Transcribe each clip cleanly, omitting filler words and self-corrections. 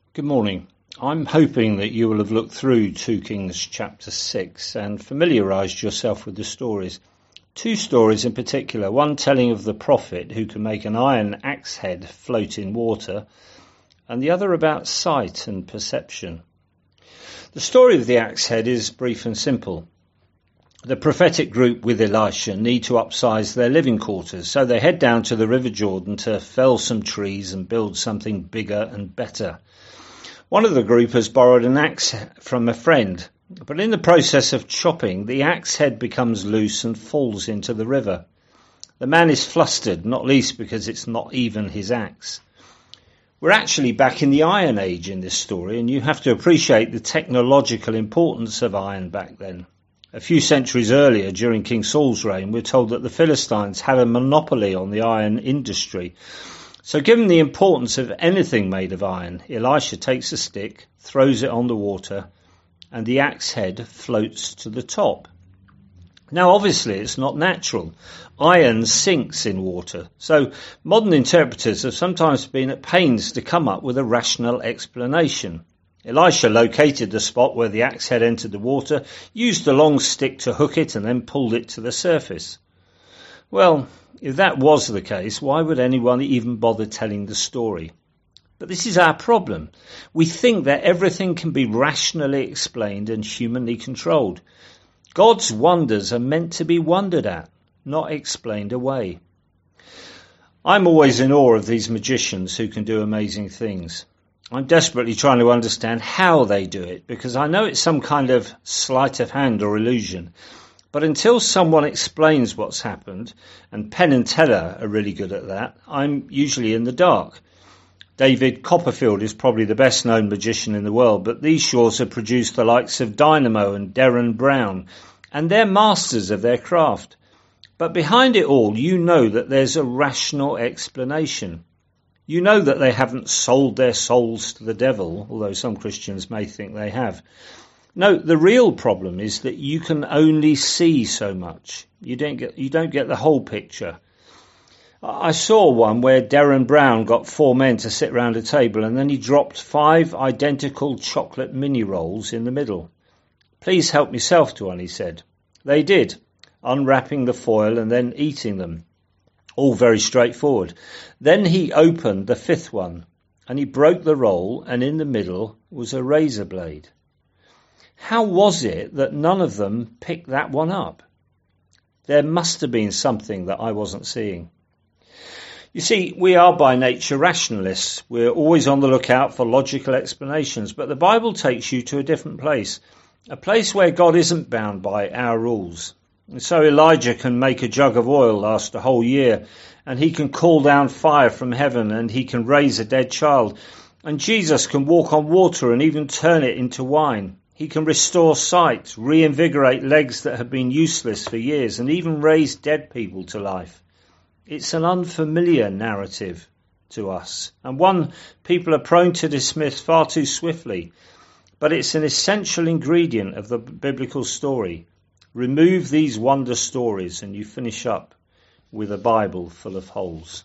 Good morning. I'm hoping that you will have looked through 2 Kings chapter 6 and familiarised yourself with the stories. 2 stories in particular, one telling of the prophet who can make an iron axe head float in water, and the other about sight and perception. The story of the axe head is brief and simple. The prophetic group with Elisha need to upsize their living quarters, so they head down to the River Jordan to fell some trees and build something bigger and better. One of the group has borrowed an axe from a friend, but in the process of chopping, the axe head becomes loose and falls into the river. The man is flustered, not least because it's not even his axe. We're actually back in the Iron Age in this story, and you have to appreciate the technological importance of iron back then. A few centuries earlier, during King Saul's reign, we're told that the Philistines had a monopoly on the iron industry. So given the importance of anything made of iron, Elisha takes a stick, throws it on the water, and the axe head floats to the top. Now obviously it's not natural. Iron sinks in water, so modern interpreters have sometimes been at pains to come up with a rational explanation. Elisha located the spot where the axe head entered the water, used a long stick to hook it, and then pulled it to the surface. Well, if that was the case, why would anyone even bother telling the story? But this is our problem. We think that everything can be rationally explained and humanly controlled. God's wonders are meant to be wondered at, not explained away. I'm always in awe of these magicians who can do amazing things. I'm desperately trying to understand how they do it, because I know it's some kind of sleight of hand or illusion. But until someone explains what's happened, and Penn and Teller are really good at that, I'm usually in the dark. David Copperfield is probably the best known magician in the world, but these shores have produced the likes of Dynamo and Derren Brown, and they're masters of their craft. But behind it all, you know that there's a rational explanation. You know that they haven't sold their souls to the devil, although some Christians may think they have. No, the real problem is that you can only see so much. You don't get the whole picture. I saw one where Derren Brown got 4 men to sit round a table, and then he dropped 5 identical chocolate mini rolls in the middle. "Please help yourself to one," he said. They did, unwrapping the foil and then eating them. All very straightforward. Then he opened the 5th one, and he broke the roll, and in the middle was a razor blade. How was it that none of them picked that one up? There must have been something that I wasn't seeing. You see, we are by nature rationalists. We're always on the lookout for logical explanations, but the Bible takes you to a different place, a place where God isn't bound by our rules. And so Elijah can make a jug of oil last a whole year, and he can call down fire from heaven, and he can raise a dead child, and Jesus can walk on water and even turn it into wine. He can restore sight, reinvigorate legs that have been useless for years, and even raise dead people to life. It's an unfamiliar narrative to us, and one people are prone to dismiss far too swiftly. But it's an essential ingredient of the biblical story. Remove these wonder stories and you finish up with a Bible full of holes.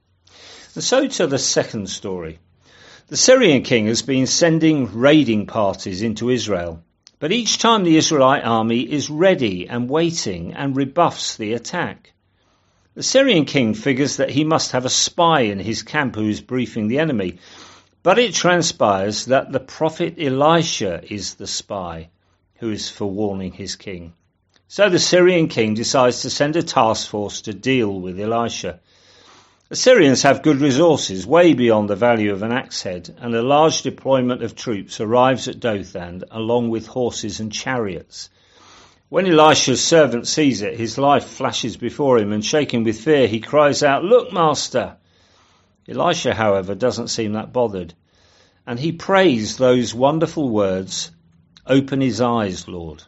And so to the second story. The Syrian king has been sending raiding parties into Israel, but each time the Israelite army is ready and waiting and rebuffs the attack. The Syrian king figures that he must have a spy in his camp who is briefing the enemy, but it transpires that the prophet Elisha is the spy who is forewarning his king. So the Syrian king decides to send a task force to deal with Elisha. The Syrians have good resources, way beyond the value of an axe head, and a large deployment of troops arrives at Dothan along with horses and chariots. When Elisha's servant sees it, his life flashes before him, and shaking with fear, he cries out, "Look, master!" Elisha, however, doesn't seem that bothered, and he prays those wonderful words, "Open his eyes, Lord."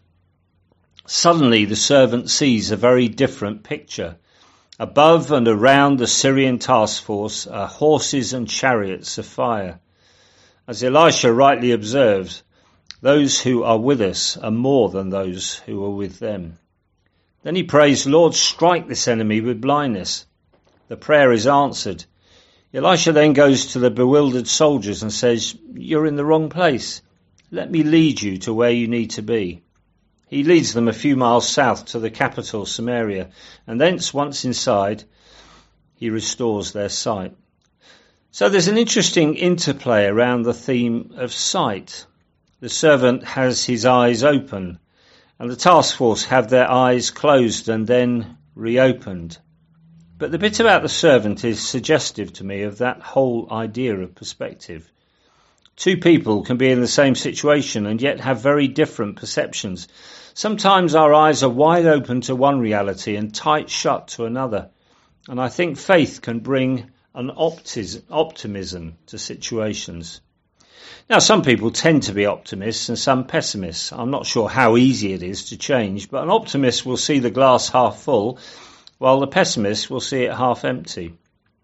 Suddenly the servant sees a very different picture. Above and around the Syrian task force are horses and chariots of fire. As Elisha rightly observes, those who are with us are more than those who are with them. Then he prays, "Lord, strike this enemy with blindness." The prayer is answered. Elisha then goes to the bewildered soldiers and says, "You're in the wrong place. Let me lead you to where you need to be." He leads them a few miles south to the capital, Samaria, and thence, once inside, he restores their sight. So there's an interesting interplay around the theme of sight. The servant has his eyes open, and the task force have their eyes closed and then reopened. But the bit about the servant is suggestive to me of that whole idea of perspective. Two people can be in the same situation and yet have very different perceptions. Sometimes our eyes are wide open to one reality and tight shut to another. And I think faith can bring an optimism to situations. Now, some people tend to be optimists and some pessimists. I'm not sure how easy it is to change, but an optimist will see the glass half full, while the pessimist will see it half empty.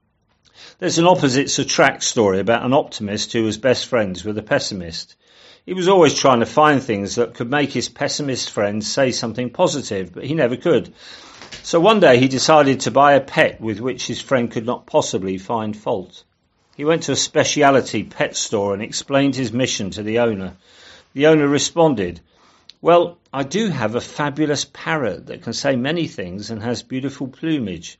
There's an opposites attract story about an optimist who was best friends with a pessimist. He was always trying to find things that could make his pessimist friend say something positive, but he never could. So one day he decided to buy a pet with which his friend could not possibly find fault. He went to a specialty pet store and explained his mission to the owner. The owner responded, "Well, I do have a fabulous parrot that can say many things and has beautiful plumage."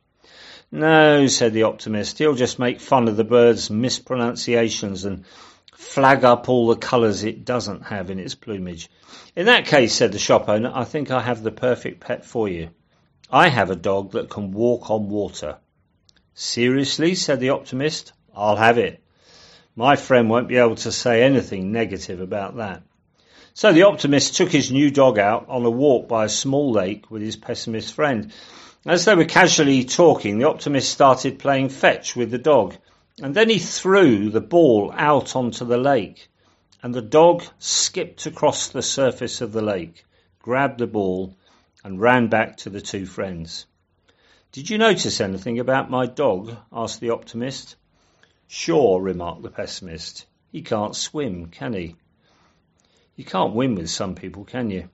"No," said the optimist, "he'll just make fun of the bird's mispronunciations and flag up all the colours it doesn't have in its plumage." "In that case," said the shop owner, "I think I have the perfect pet for you. I have a dog that can walk on water." "Seriously?" said the optimist. "I'll have it. My friend won't be able to say anything negative about that." So the optimist took his new dog out on a walk by a small lake with his pessimist friend. As they were casually talking, the optimist started playing fetch with the dog, and then he threw the ball out onto the lake, and the dog skipped across the surface of the lake, grabbed the ball, and ran back to the two friends. "Did you notice anything about my dog?" asked the optimist. "Sure," remarked the pessimist. "He can't swim, can he?" You can't win with some people, can you?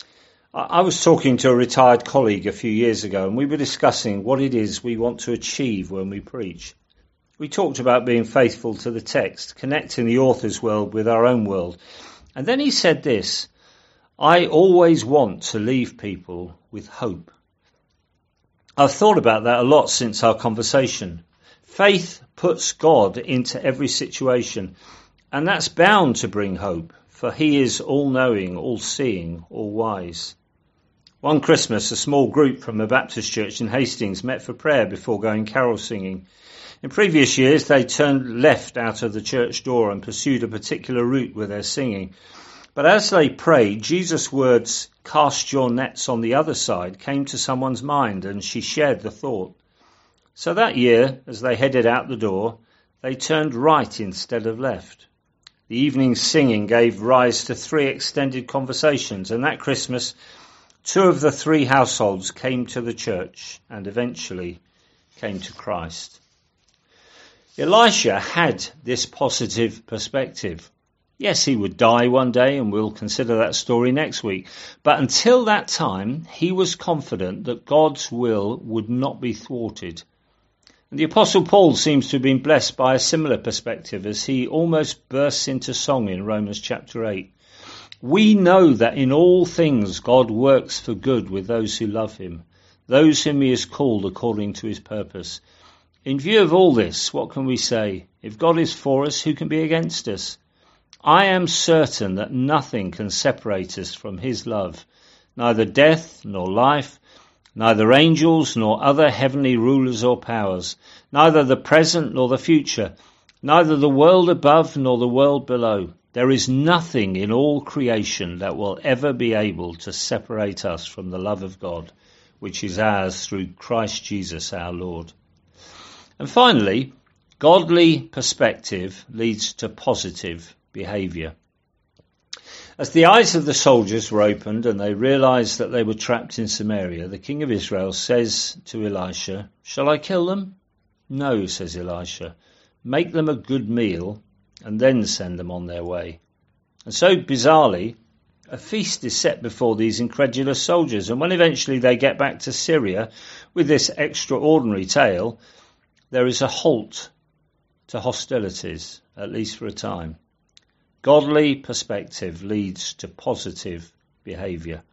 I was talking to a retired colleague a few years ago, and we were discussing what it is we want to achieve when we preach. We talked about being faithful to the text, connecting the author's world with our own world. And then he said this: "I always want to leave people with hope." I've thought about that a lot since our conversation. Faith puts God into every situation, and that's bound to bring hope, for he is all-knowing, all-seeing, all-wise. One Christmas, a small group from a Baptist church in Hastings met for prayer before going carol singing. In previous years, they turned left out of the church door and pursued a particular route with their singing. But as they prayed, Jesus' words, "Cast your nets on the other side," came to someone's mind, and she shared the thought. So that year, as they headed out the door, they turned right instead of left. The evening singing gave rise to 3 extended conversations, and that Christmas, 2 of the 3 households came to the church and eventually came to Christ. Elisha had this positive perspective. Yes, he would die one day, and we'll consider that story next week. But until that time, he was confident that God's will would not be thwarted. And the Apostle Paul seems to have been blessed by a similar perspective as he almost bursts into song in Romans chapter 8. "We know that in all things God works for good with those who love him, those whom he has called according to his purpose." In view of all this, what can we say? If God is for us, who can be against us? I am certain that nothing can separate us from his love, neither death nor life, neither angels nor other heavenly rulers or powers, neither the present nor the future, neither the world above nor the world below. There is nothing in all creation that will ever be able to separate us from the love of God, which is ours through Christ Jesus our Lord. And finally, godly perspective leads to positive behaviour. As the eyes of the soldiers were opened and they realized that they were trapped in Samaria, the king of Israel says to Elisha, "Shall I kill them?" "No," says Elisha. "Make them a good meal and then send them on their way." And so, bizarrely, a feast is set before these incredulous soldiers. And when eventually they get back to Syria with this extraordinary tale, there is a halt to hostilities, at least for a time. Godly perspective leads to positive behaviour.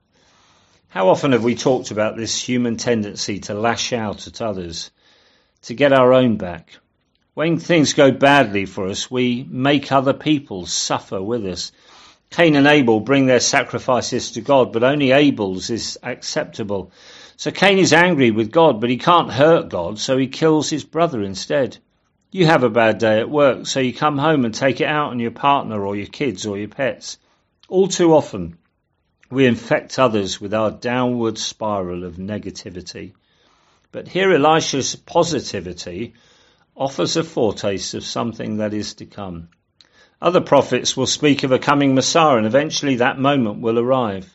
How often have we talked about this human tendency to lash out at others, to get our own back? When things go badly for us, we make other people suffer with us. Cain and Abel bring their sacrifices to God, but only Abel's is acceptable. So Cain is angry with God, but he can't hurt God, so he kills his brother instead. You have a bad day at work, so you come home and take it out on your partner or your kids or your pets. All too often, we infect others with our downward spiral of negativity. But here Elisha's positivity offers a foretaste of something that is to come. Other prophets will speak of a coming Messiah, and eventually that moment will arrive.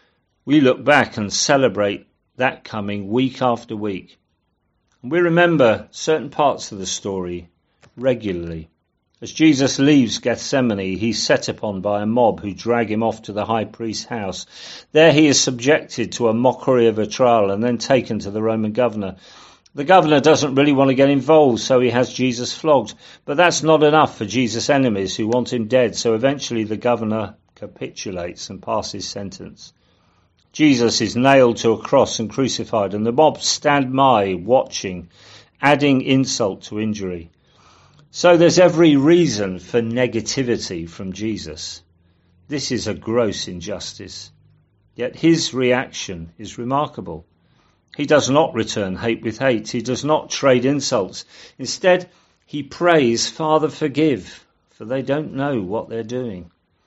We look back and celebrate that coming week after week. And we remember certain parts of the story regularly. As Jesus leaves Gethsemane, he's set upon by a mob who drag him off to the high priest's house. There he is subjected to a mockery of a trial and then taken to the Roman governor. The governor doesn't really want to get involved, so he has Jesus flogged. But that's not enough for Jesus' enemies who want him dead, so eventually the governor capitulates and passes sentence. Jesus is nailed to a cross and crucified, and the mob stand by watching, adding insult to injury. So there's every reason for negativity from Jesus. This is a gross injustice. Yet his reaction is remarkable. He does not return hate with hate. He does not trade insults. Instead, he prays, "Father, forgive, for they don't know what they're doing."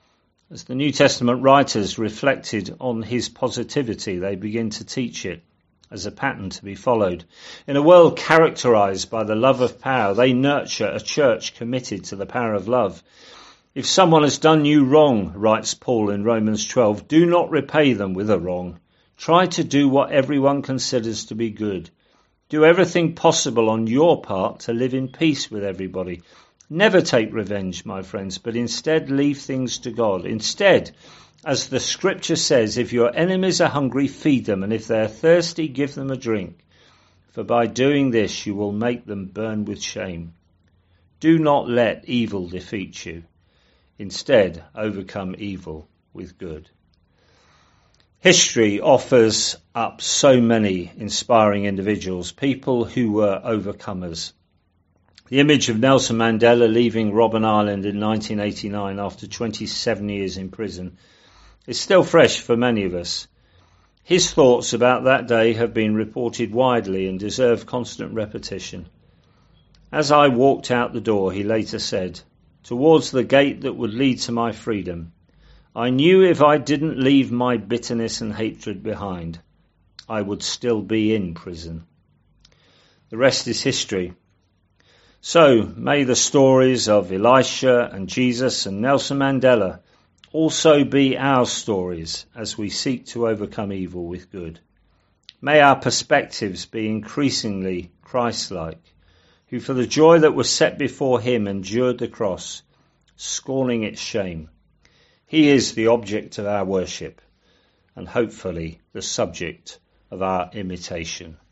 As the New Testament writers reflected on his positivity, they begin to teach it as a pattern to be followed. In a world characterized by the love of power, they nurture a church committed to the power of love. If someone has done you wrong, writes Paul in Romans 12, do not repay them with a wrong. Try to do what everyone considers to be good. Do everything possible on your part to live in peace with everybody. Never take revenge, my friends, but instead leave things to God. Instead, as the scripture says, if your enemies are hungry, feed them, and if they are thirsty, give them a drink. For by doing this, you will make them burn with shame. Do not let evil defeat you. Instead, overcome evil with good. History offers up so many inspiring individuals, people who were overcomers. The image of Nelson Mandela leaving Robben Island in 1989 after 27 years in prison is still fresh for many of us. His thoughts about that day have been reported widely and deserve constant repetition. As I walked out the door, he later said, towards the gate that would lead to my freedom, I knew if I didn't leave my bitterness and hatred behind, I would still be in prison. The rest is history. So may the stories of Elisha and Jesus and Nelson Mandela also be our stories as we seek to overcome evil with good. May our perspectives be increasingly Christ-like, who for the joy that was set before him endured the cross, scorning its shame. He is the object of our worship and hopefully the subject of our imitation.